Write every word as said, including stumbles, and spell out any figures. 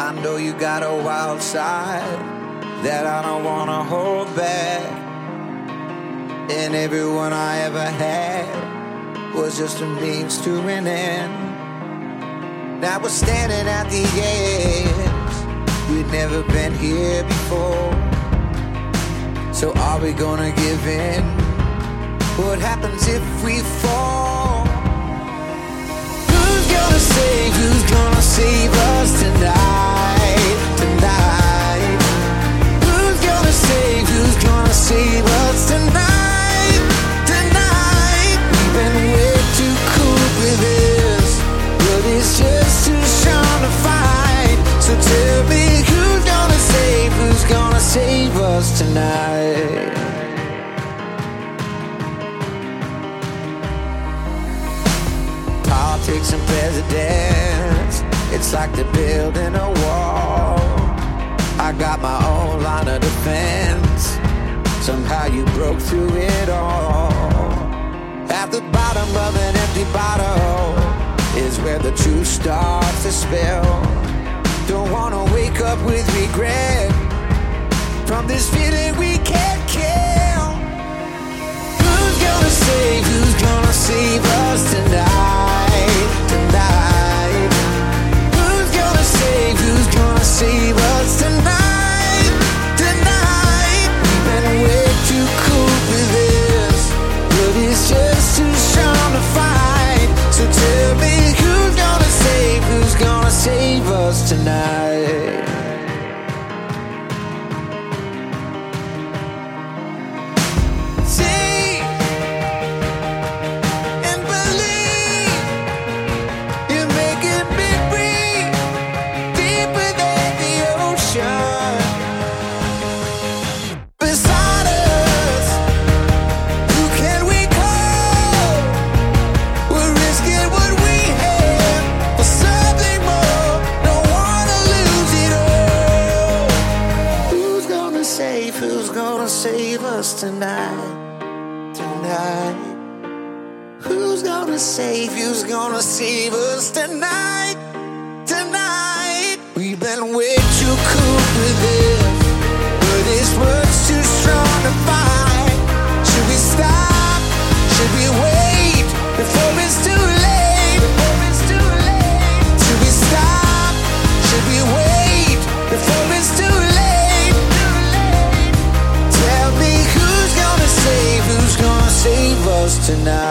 I know you got a wild side that I don't wanna hold back. And everyone I ever had was just a means to an end. Now we're standing at the edge, we've never been here before. So are we gonna give in? What happens if we fall? Who's gonna save, who's gonna save us tonight, tonight? Who's gonna save, who's gonna save us tonight, tonight? We've been way too cool with this, but it's just too strong to fight. So tell me who's gonna save, who's gonna save us tonight? Politics and presidents, it's like they're building a wall. I got my own line of defense, somehow you broke through it all. At the bottom of an empty bottle is where the truth starts to spill. Don't wanna wake up with regret from this feeling we can't kill. Who's gonna save, who's gonna save us tonight, tonight? Who's gonna save, who's gonna save us tonight, tonight? We've been way too cool with this, but it's just too strong to fight. So tell me who's gonna save, who's gonna save us tonight? Tonight, tonight. Who's gonna save, who's gonna save us tonight, tonight? We've been way too cool with this, but this world's too strong to fight. Should we stop? Should we wait before it's too late? Before it's too late. Should we stop? Should we wait before it's too late? Tell me who's gonna save, who's gonna save us tonight?